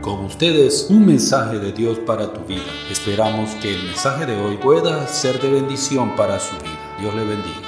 Con ustedes, un mensaje de Dios para tu vida. Esperamos que el mensaje de hoy pueda ser de bendición para su vida. Dios le bendiga.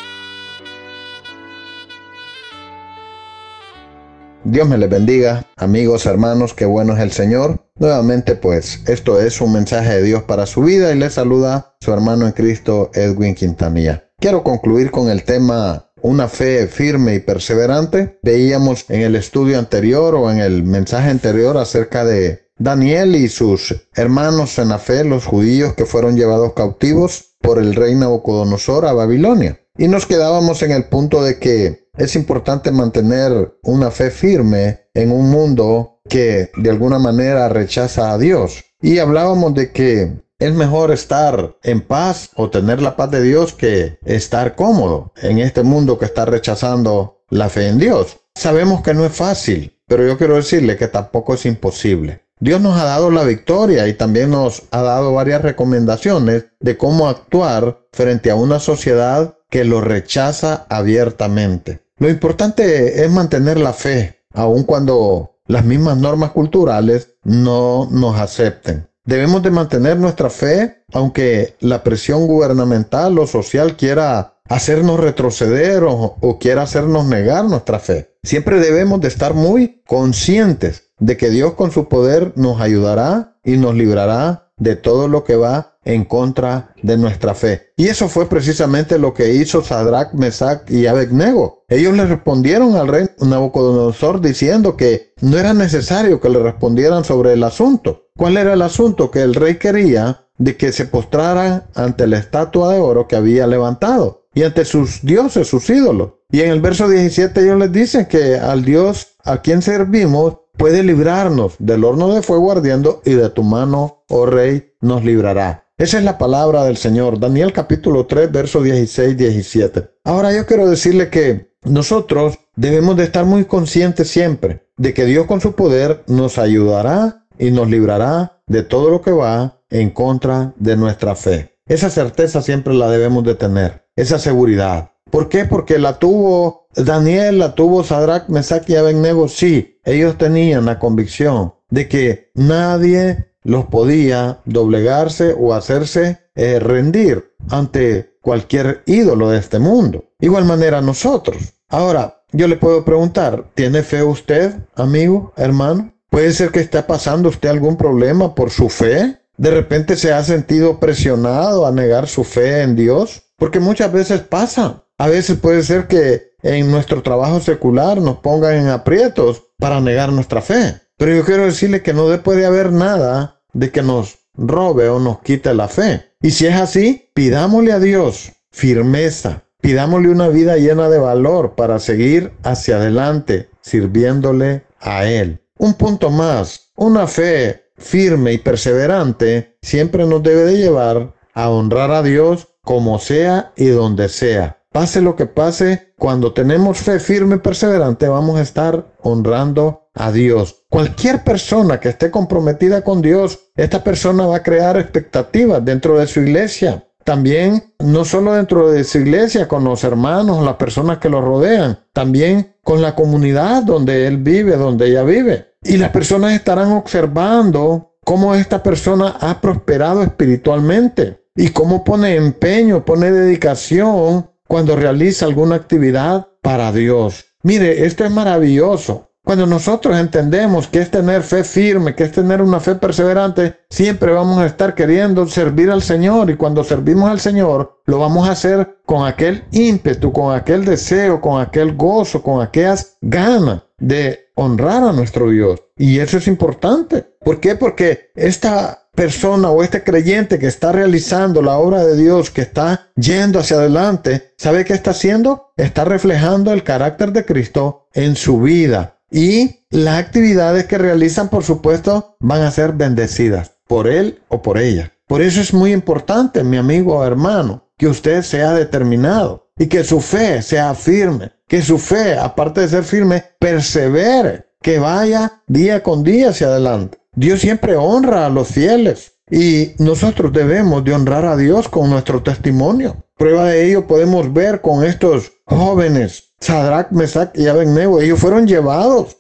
Dios me les bendiga, amigos, hermanos, qué bueno es el Señor. Nuevamente, pues, esto es un mensaje de Dios para su vida y les saluda su hermano en Cristo, Edwin Quintanilla. Quiero concluir con el tema una fe firme y perseverante. Veíamos en el estudio anterior o en el mensaje anterior acerca de Daniel y sus hermanos en la fe, los judíos que fueron llevados cautivos por el rey Nabucodonosor a Babilonia. Y nos quedábamos en el punto de que es importante mantener una fe firme en un mundo que de alguna manera rechaza a Dios. Y hablábamos de que es mejor estar en paz o tener la paz de Dios que estar cómodo en este mundo que está rechazando la fe en Dios. Sabemos que no es fácil, pero yo quiero decirle que tampoco es imposible. Dios nos ha dado la victoria y también nos ha dado varias recomendaciones de cómo actuar frente a una sociedad que lo rechaza abiertamente. Lo importante es mantener la fe, aun cuando las mismas normas culturales no nos acepten. Debemos de mantener nuestra fe, aunque la presión gubernamental o social quiera hacernos retroceder o quiera hacernos negar nuestra fe. Siempre debemos de estar muy conscientes de que Dios con su poder nos ayudará y nos librará de todo lo que va en contra de nuestra fe. Y eso fue precisamente lo que hizo Sadrach, Mesach y Abednego. Ellos le respondieron al rey Nabucodonosor diciendo que no era necesario que le respondieran sobre el asunto. ¿Cuál era el asunto? Que el rey quería de que se postraran ante la estatua de oro que había levantado y ante sus dioses, sus ídolos. Y en el verso 17 ellos les dicen que al Dios a quien servimos puede librarnos del horno de fuego ardiendo y de tu mano, oh rey, nos librará. Esa es la palabra del Señor. Daniel capítulo 3, versos 16-17. Ahora yo quiero decirle que nosotros debemos de estar muy conscientes siempre de que Dios con su poder nos ayudará y nos librará de todo lo que va en contra de nuestra fe. Esa certeza siempre la debemos de tener, esa seguridad. ¿Por qué? Porque la tuvo Daniel, la tuvo Sadrach, Mesach y Abednego. Sí, ellos tenían la convicción de que nadie los podía doblegarse o hacerse rendir ante cualquier ídolo de este mundo. Igual manera nosotros. Ahora, yo le puedo preguntar, ¿tiene fe usted, amigo, hermano? ¿Puede ser que esté pasando usted algún problema por su fe? ¿De repente se ha sentido presionado a negar su fe en Dios? Porque muchas veces pasa. A veces puede ser que en nuestro trabajo secular nos pongan en aprietos para negar nuestra fe. Pero yo quiero decirle que no puede haber nada de que nos robe o nos quite la fe. Y si es así, pidámosle a Dios firmeza. Pidámosle una vida llena de valor para seguir hacia adelante, sirviéndole a Él. Un punto más, una fe firme y perseverante siempre nos debe de llevar a honrar a Dios como sea y donde sea. Pase lo que pase, cuando tenemos fe firme y perseverante vamos a estar honrando a Dios. Cualquier persona que esté comprometida con Dios, esta persona va a crear expectativas dentro de su iglesia. También, no solo dentro de su iglesia, con los hermanos, las personas que lo rodean, también con la comunidad donde él vive, donde ella vive. Y las personas estarán observando cómo esta persona ha prosperado espiritualmente y cómo pone empeño, pone dedicación cuando realiza alguna actividad para Dios. Mire, esto es maravilloso. Cuando nosotros entendemos que es tener fe firme, que es tener una fe perseverante, siempre vamos a estar queriendo servir al Señor. Y cuando servimos al Señor, lo vamos a hacer con aquel ímpetu, con aquel deseo, con aquel gozo, con aquellas ganas de honrar a nuestro Dios. Y eso es importante. ¿Por qué? Porque esta persona o este creyente que está realizando la obra de Dios, que está yendo hacia adelante, ¿sabe qué está haciendo? Está reflejando el carácter de Cristo en su vida. Y las actividades que realizan, por supuesto, van a ser bendecidas por él o por ella. Por eso es muy importante, mi amigo o hermano, que usted sea determinado y que su fe sea firme. Que su fe, aparte de ser firme, persevere, que vaya día con día hacia adelante. Dios siempre honra a los fieles y nosotros debemos de honrar a Dios con nuestro testimonio. Prueba de ello podemos ver con estos jóvenes, Sadrach, Mesach y Abednego. Ellos fueron llevados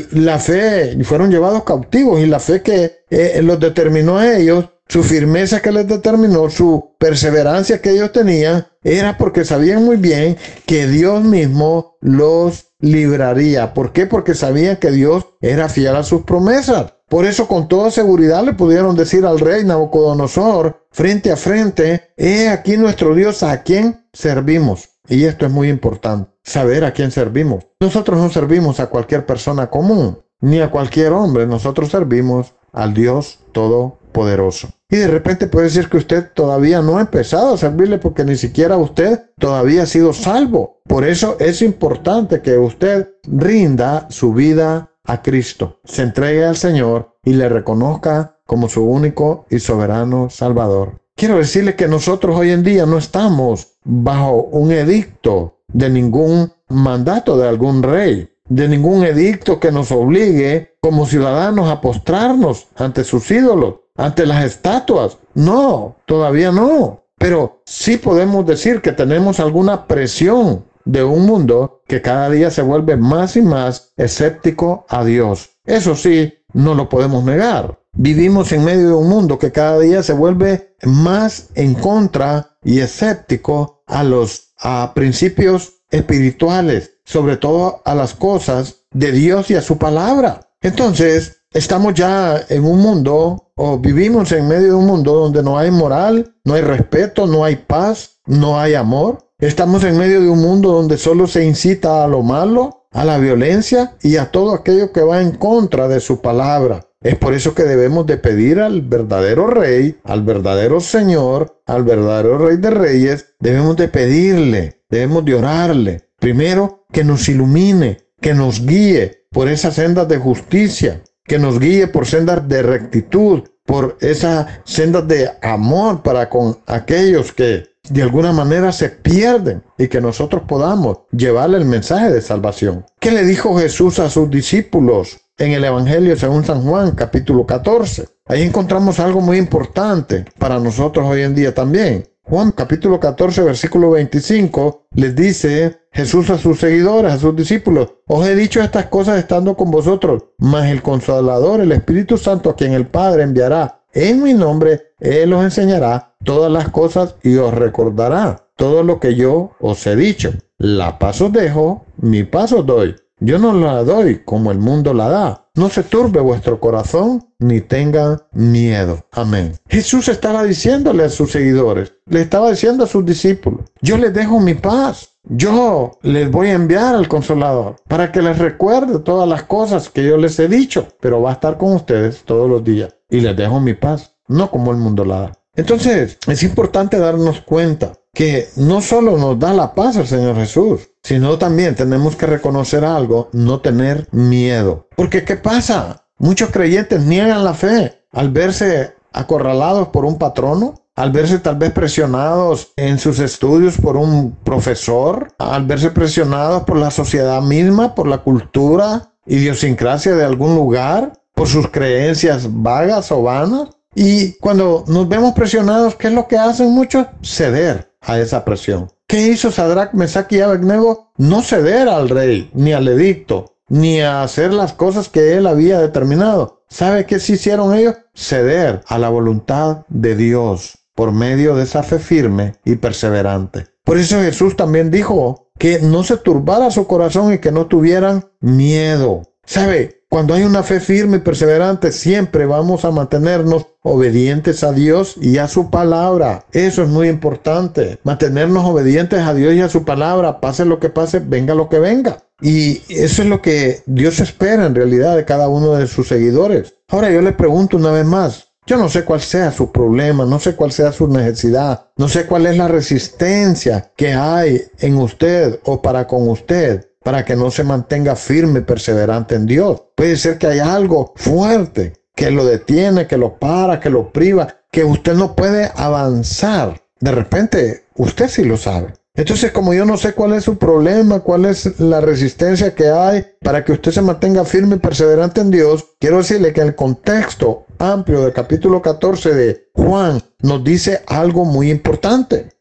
fueron llevados cautivos, y la fe que los determinó a ellos, su firmeza que les determinó, su perseverancia que ellos tenían, era porque sabían muy bien que Dios mismo los libraría. ¿Por qué? Porque sabían que Dios era fiel a sus promesas. Por eso con toda seguridad le pudieron decir al rey Nabucodonosor frente a frente: he aquí nuestro Dios a quien servimos. Y esto es muy importante, saber a quién servimos. Nosotros no servimos a cualquier persona común, ni a cualquier hombre. Nosotros servimos al Dios Todopoderoso. Y de repente puede decir que usted todavía no ha empezado a servirle, porque ni siquiera usted todavía ha sido salvo. Por eso es importante que usted rinda su vida a Cristo, se entregue al Señor y le reconozca como su único y soberano Salvador. Quiero decirle que nosotros hoy en día no estamos bajo un edicto de ningún mandato de algún rey, de ningún edicto que nos obligue como ciudadanos a postrarnos ante sus ídolos, ante las estatuas. No, todavía no. Pero sí podemos decir que tenemos alguna presión de un mundo que cada día se vuelve más y más escéptico a Dios. Eso sí, no lo podemos negar. Vivimos en medio de un mundo que cada día se vuelve más en contra y escéptico a los principios espirituales, sobre todo a las cosas de Dios y a su palabra. Entonces, estamos ya en un mundo, o vivimos en medio de un mundo donde no hay moral, no hay respeto, no hay paz, no hay amor. Estamos en medio de un mundo donde solo se incita a lo malo, a la violencia y a todo aquello que va en contra de su palabra. Es por eso que debemos de pedir al verdadero Rey, al verdadero Señor, al verdadero Rey de Reyes. Debemos de pedirle, debemos de orarle. Primero, que nos ilumine, que nos guíe por esas sendas de justicia, que nos guíe por sendas de rectitud, por esas sendas de amor para con aquellos que de alguna manera se pierden, y que nosotros podamos llevarle el mensaje de salvación. ¿Qué le dijo Jesús a sus discípulos en el Evangelio según San Juan, capítulo 14? Ahí encontramos algo muy importante para nosotros hoy en día también. Juan capítulo 14, versículo 25, les dice Jesús a sus seguidores, a sus discípulos: os he dicho estas cosas estando con vosotros, mas el Consolador, el Espíritu Santo, a quien el Padre enviará en mi nombre, Él os enseñará todas las cosas y os recordará todo lo que yo os he dicho. La paz os dejo, mi paz os doy. Yo no la doy como el mundo la da. No se turbe vuestro corazón, ni tenga miedo. Amén. Jesús estaba diciéndole a sus seguidores, le estaba diciendo a sus discípulos: yo les dejo mi paz. Yo les voy a enviar al Consolador para que les recuerde todas las cosas que yo les he dicho, pero va a estar con ustedes todos los días. Y les dejo mi paz, no como el mundo la da. Entonces, es importante darnos cuenta que no solo nos da la paz el Señor Jesús, sino también tenemos que reconocer algo: no tener miedo. Porque ¿qué pasa? Muchos creyentes niegan la fe al verse acorralados por un patrono, al verse tal vez presionados en sus estudios por un profesor, al verse presionados por la sociedad misma, por la cultura, idiosincrasia de algún lugar, por sus creencias vagas o vanas. Y cuando nos vemos presionados, ¿qué es lo que hacen muchos? Ceder a esa presión. ¿Qué hizo Sadrach, Mesach y Abednego? No ceder al rey, ni al edicto, ni a hacer las cosas que él había determinado. ¿Sabe qué sí hicieron ellos? Ceder a la voluntad de Dios por medio de esa fe firme y perseverante. Por eso Jesús también dijo que no se turbara su corazón y que no tuvieran miedo. ¿Sabe? Cuando hay una fe firme y perseverante, siempre vamos a mantenernos obedientes a Dios y a su palabra. Eso es muy importante. Mantenernos obedientes a Dios y a su palabra, pase lo que pase, venga lo que venga. Y eso es lo que Dios espera en realidad de cada uno de sus seguidores. Ahora yo le pregunto una vez más. Yo no sé cuál sea su problema, no sé cuál sea su necesidad, no sé cuál es la resistencia que hay en usted o para con usted, para que no se mantenga firme y perseverante en Dios. Puede ser que haya algo fuerte que lo detiene, que lo para, que lo priva, que usted no puede avanzar. De repente, usted sí lo sabe. Entonces, como yo no sé cuál es su problema, cuál es la resistencia que hay para que usted se mantenga firme y perseverante en Dios, quiero decirle que el contexto amplio del capítulo 14 de Juan nos dice algo muy importante.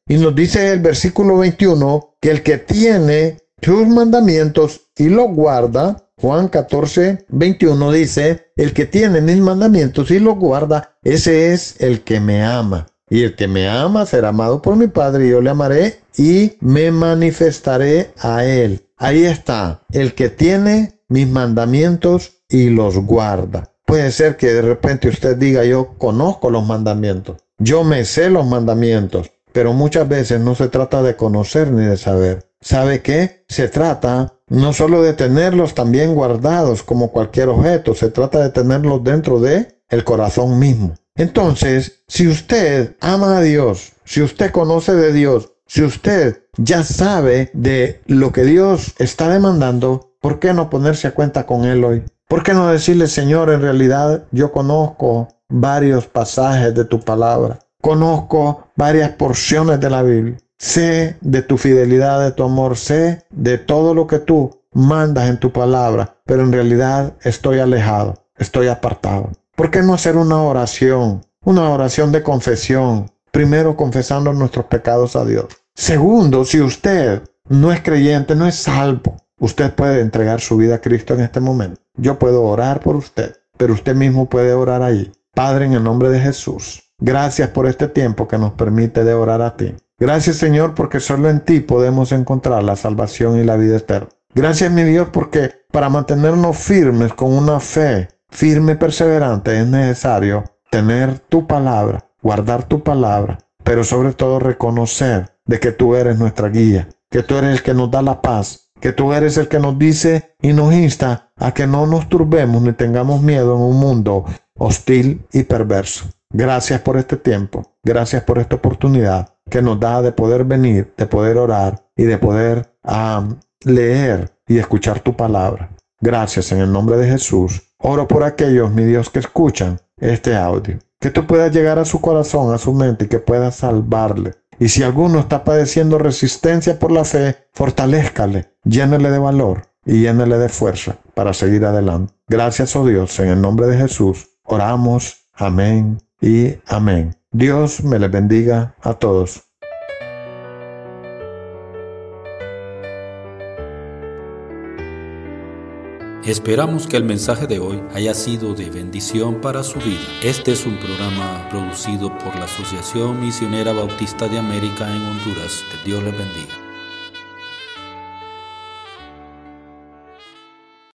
Y nos dice el versículo 21 que el que tiene sus mandamientos y los guarda, Juan 14, 21 dice, el que tiene mis mandamientos y los guarda, ese es el que me ama. Y el que me ama será amado por mi Padre, y yo le amaré y me manifestaré a él. Ahí está, el que tiene mis mandamientos y los guarda. Puede ser que de repente usted diga, yo conozco los mandamientos, yo me sé los mandamientos, pero muchas veces no se trata de conocer ni de saber. ¿Sabe qué? Se trata no solo de tenerlos también guardados como cualquier objeto, se trata de tenerlos dentro de el corazón mismo. Entonces, si usted ama a Dios, si usted conoce de Dios, si usted ya sabe de lo que Dios está demandando, ¿por qué no ponerse a cuenta con Él hoy? ¿Por qué no decirle, Señor, en realidad yo conozco varios pasajes de tu palabra, conozco varias porciones de la Biblia, sé de tu fidelidad, de tu amor, sé de todo lo que tú mandas en tu palabra, pero en realidad estoy alejado, estoy apartado? ¿Por qué no hacer una oración de confesión? Primero, confesando nuestros pecados a Dios. Segundo, si usted no es creyente, no es salvo, usted puede entregar su vida a Cristo en este momento. Yo puedo orar por usted, pero usted mismo puede orar ahí. Padre, en el nombre de Jesús, gracias por este tiempo que nos permite de orar a ti. Gracias, Señor, porque solo en ti podemos encontrar la salvación y la vida eterna. Gracias, mi Dios, porque para mantenernos firmes con una fe firme y perseverante es necesario tener tu palabra, guardar tu palabra, pero sobre todo reconocer de que tú eres nuestra guía, que tú eres el que nos da la paz, que tú eres el que nos dice y nos insta a que no nos turbemos ni tengamos miedo en un mundo hostil y perverso. Gracias por este tiempo, gracias por esta oportunidad que nos da de poder venir, de poder orar y de poder leer y escuchar tu palabra. Gracias en el nombre de Jesús. Oro por aquellos, mi Dios, que escuchan este audio, que tú puedas llegar a su corazón, a su mente y que puedas salvarle. Y si alguno está padeciendo resistencia por la fe, fortalézcale, llénele de valor y llénele de fuerza para seguir adelante. Gracias, oh Dios, en el nombre de Jesús. Oramos. Amén y amén. Dios me les bendiga a todos. Esperamos que el mensaje de hoy haya sido de bendición para su vida. Este es un programa producido por la Asociación Misionera Bautista de América en Honduras. Que Dios les bendiga.